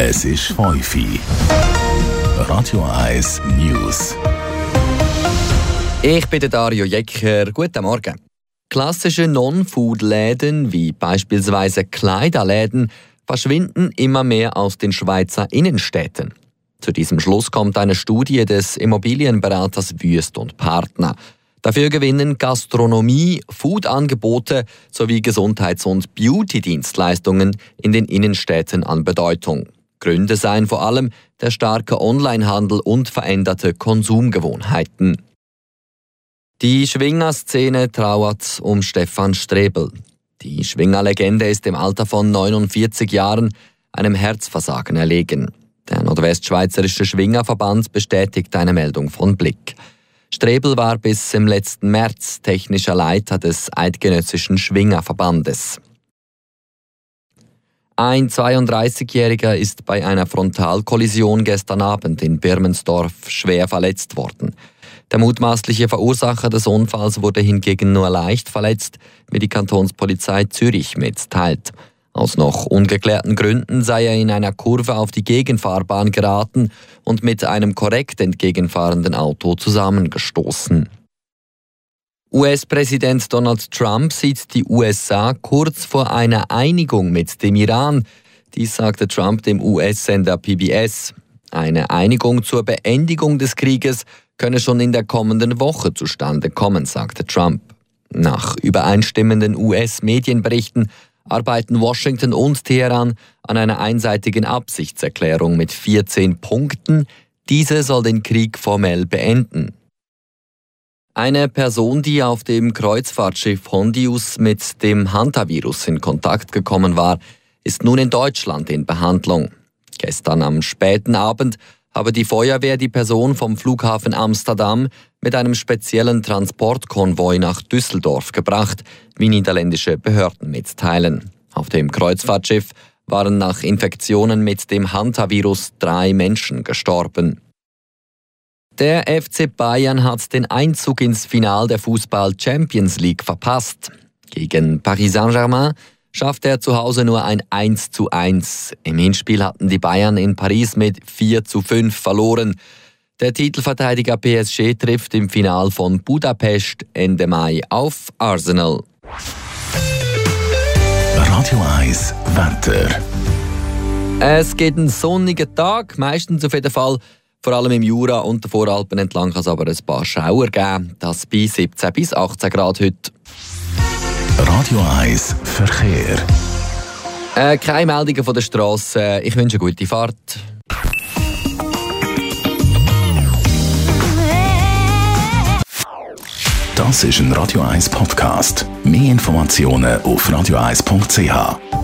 Es ist 5 Uhr. Radio 1 News. Ich bin Dario Jecker. Guten Morgen. Klassische Non-Food-Läden wie beispielsweise Kleiderläden verschwinden immer mehr aus den Schweizer Innenstädten. Zu diesem Schluss kommt eine Studie des Immobilienberaters Wüest und Partner. Dafür gewinnen Gastronomie, Food-Angebote sowie Gesundheits- und Beauty-Dienstleistungen in den Innenstädten an Bedeutung. Gründe seien vor allem der starke Onlinehandel und veränderte Konsumgewohnheiten. Die Schwingerszene trauert um Stefan Strebel. Die Schwingerlegende ist im Alter von 49 Jahren einem Herzversagen erlegen. Der Nordwestschweizerische Schwingerverband bestätigt eine Meldung von Blick. Strebel war bis im letzten März technischer Leiter des Eidgenössischen Schwingerverbandes. Ein 32-Jähriger ist bei einer Frontalkollision gestern Abend in Birmensdorf schwer verletzt worden. Der mutmaßliche Verursacher des Unfalls wurde hingegen nur leicht verletzt, wie die Kantonspolizei Zürich mitteilt. Aus noch ungeklärten Gründen sei er in einer Kurve auf die Gegenfahrbahn geraten und mit einem korrekt entgegenfahrenden Auto zusammengestoßen. US-Präsident Donald Trump sieht die USA kurz vor einer Einigung mit dem Iran. Dies sagte Trump dem US-Sender PBS. Eine Einigung zur Beendigung des Krieges könne schon in der kommenden Woche zustande kommen, sagte Trump. Nach übereinstimmenden US-Medienberichten arbeiten Washington und Teheran an einer einseitigen Absichtserklärung mit 14 Punkten. Diese soll den Krieg formell beenden. Eine Person, die auf dem Kreuzfahrtschiff Hondius mit dem Hantavirus in Kontakt gekommen war, ist nun in Deutschland in Behandlung. Gestern am späten Abend habe die Feuerwehr die Person vom Flughafen Amsterdam mit einem speziellen Transportkonvoi nach Düsseldorf gebracht, wie niederländische Behörden mitteilen. Auf dem Kreuzfahrtschiff waren nach Infektionen mit dem Hantavirus 3 Menschen gestorben. Der FC Bayern hat den Einzug ins Finale der Fußball-Champions League verpasst. Gegen Paris Saint-Germain schaffte er zu Hause nur ein 1:1. Im Hinspiel hatten die Bayern in Paris mit 4:5 verloren. Der Titelverteidiger PSG trifft im Finale von Budapest Ende Mai auf Arsenal. Radio 1 Wetter. Es gibt einen sonnigen Tag, meistens auf jeden Fall. Vor allem im Jura und den Voralpen entlang kann es aber ein paar Schauer geben. Das bei 17 bis 18 Grad heute. Radio 1 Verkehr. Keine Meldungen von der Strasse. Ich wünsche eine gute Fahrt. Das ist ein Radio 1 Podcast. Mehr Informationen auf radio1.ch.